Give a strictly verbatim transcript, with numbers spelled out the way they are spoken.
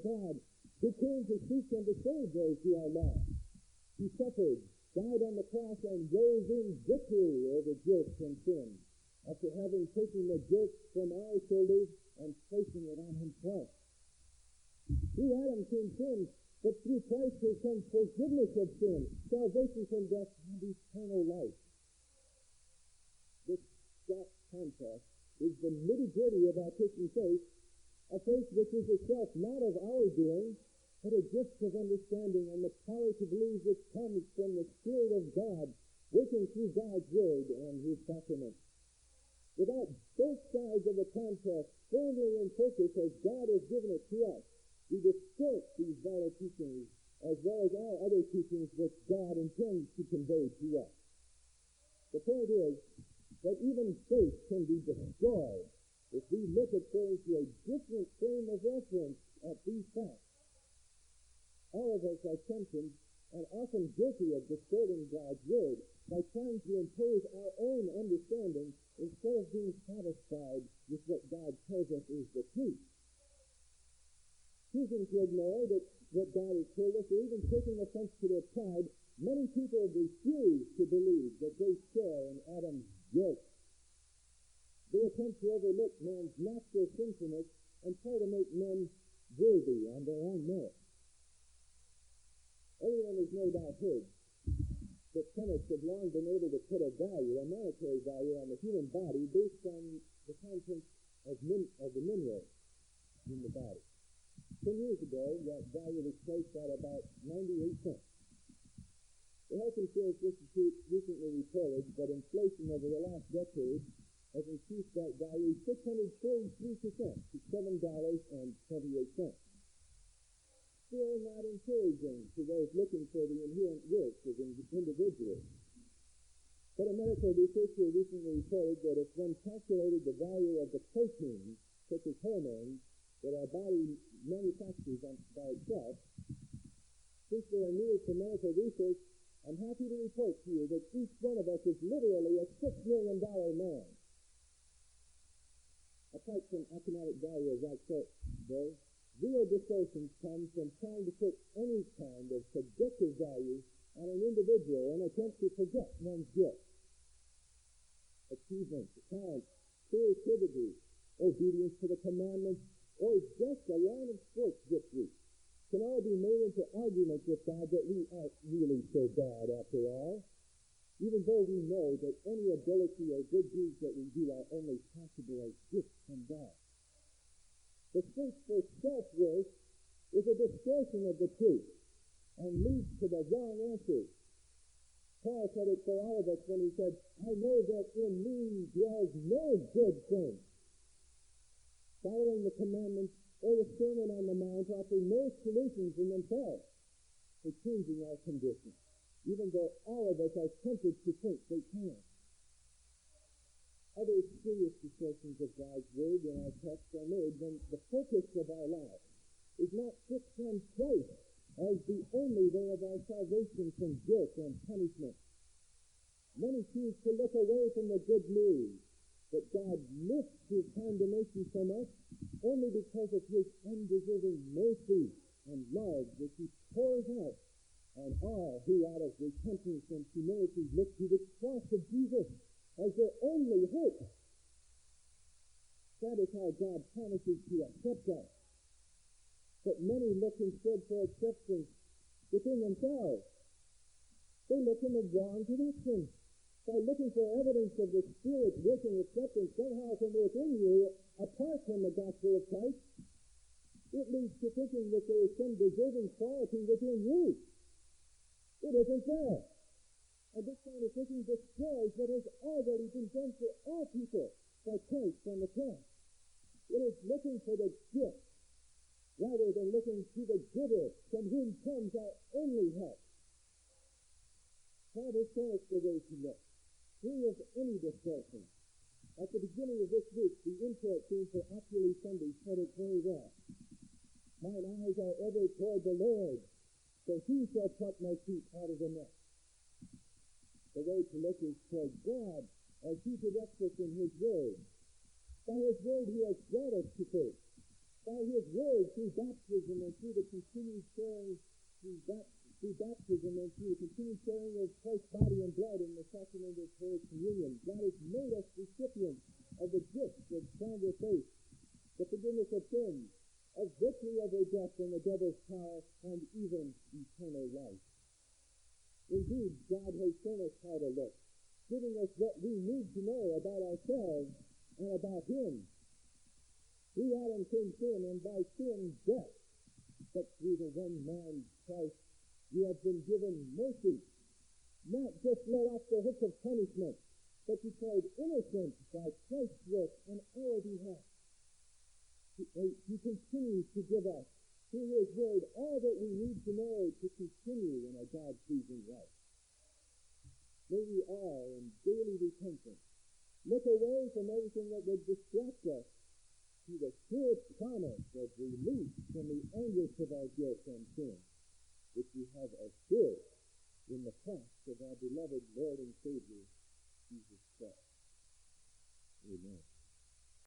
God, who came to seek and to save those who are lost. He suffered, died on the cross, and rose in victory over guilt and sin, after having taken the guilt from our shoulders and placing it on himself. Through Adam came sin, but through Christ has come forgiveness of sin, salvation from death, and eternal life. This stark contrast is the nitty-gritty of our Christian faith, a faith which is itself not of our doing, but a gift of understanding and the power to believe which comes from the Spirit of God, working through God's Word and His sacraments. Without both sides of the contrast firmly in focus as God has given it to us, we distort these vital teachings as well as all other teachings which God intends to convey to us. The point is that even faith can be destroyed if we look according to a different frame of reference at these facts. All of us are tempted and often guilty of distorting God's Word by trying to impose our own understanding instead of being satisfied with what God tells us is the truth. Choosing to ignore that what God has told us, or even taking offense to their pride, many people refuse to believe that they share in Adam's guilt. They attempt to overlook man's natural sinfulness and try to make men worthy on their own merit. Everyone has no doubt heard that chemists have long been able to put a value, a monetary value, on the human body based on the contents of, min- of the minerals in the body. Ten years ago, that value was placed at about ninety-eight cents. The Health Insurance Institute recently reported that inflation over the last decade has increased that value six hundred forty-three percent to seven dollars and twenty-eight cents. Still not encouraging to those looking for the inherent worth of individuals. But a medical researcher recently reported that if one calculated the value of the proteins, such as hormones, that our body manufactures by itself, since they are needed for medical research, I'm happy to report to you that each one of us is literally a six million dollars man. Apart from economic value of that sort, though, real distortions come from trying to put any kind of subjective value on an individual in an attempt to forget one's guilt. Achievement, talent, creativity, obedience to the commandments, or just a line of sports victory can all be made into arguments with God that we aren't really so bad after all, even though we know that any ability or good deeds that we do are only possible as gifts from God. The search for self-worth is a distortion of the truth and leads to the wrong answers. Paul said it for all of us when he said, I know that in me dwells no good thing. Following the commandments or the Sermon on the Mount offer no solutions in themselves for changing our condition, even though all of us are tempted to think they can. Other serious distortions of God's Word in our text are made when the focus of our lives is not fixed on Christ as the only way of our salvation from guilt and punishment. Many choose to look away from the good news that God lifts His condemnation from us only because of His undeserving mercy and love which He pours out on all who out of repentance and humility look to the cross of Jesus as their only hope. That is how God promises to accept us. But many look instead for acceptance within themselves. They look in the wrong direction. By looking for evidence of the Spirit working acceptance somehow from within you, apart from the gospel of Christ, it leads to thinking that there is some deserving quality within you. It isn't there. And this kind of thinking destroys what has already been done for all people by Christ on the cross. It is looking for the gift rather than looking to the giver from whom comes our only help. Paul has shown us the way to look, free of any distortion. At the beginning of this week, the intro theme for Actually Sunday said it very well. Mine eyes are ever toward the Lord, so He shall pluck my feet out of the net. The way to look is toward God as He directs us in His Word. By His Word He has brought us to faith. by His Word through baptism and through the continued sharing, through, ba- through baptism and through the continued sharing of Christ's body and blood in the sacrament of Holy Communion. God has made us recipients of the gift of stronger faith, the forgiveness of sins, of victory over death and the devil's power, and even eternal life. Indeed, God has shown us how to look, giving us what we need to know about ourselves and about Him. Through Adam came sin, and by sin, death. But through the one man, Christ, we have been given mercy, not just let off the hook of punishment, but declared innocent by Christ's work on our behalf. He, he continues to give us, through His Word, all that we need to know to continue in a God-pleasing life. May we all, in daily repentance, look away from everything that would distract us to the sure promise of release from the anguish of our guilt and sin, which we have assured in the cross of our beloved Lord and Savior, Jesus Christ. Amen.